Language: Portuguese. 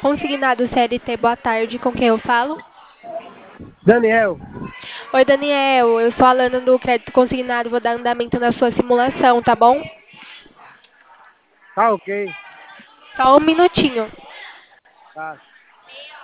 Consignado CLT, boa tarde, com quem eu falo? Daniel, Oi, Daniel, eu sou a Alana do Crédito Consignado, vou dar andamento na sua simulação, tá bom? tá ok. Só um minutinho. Tá.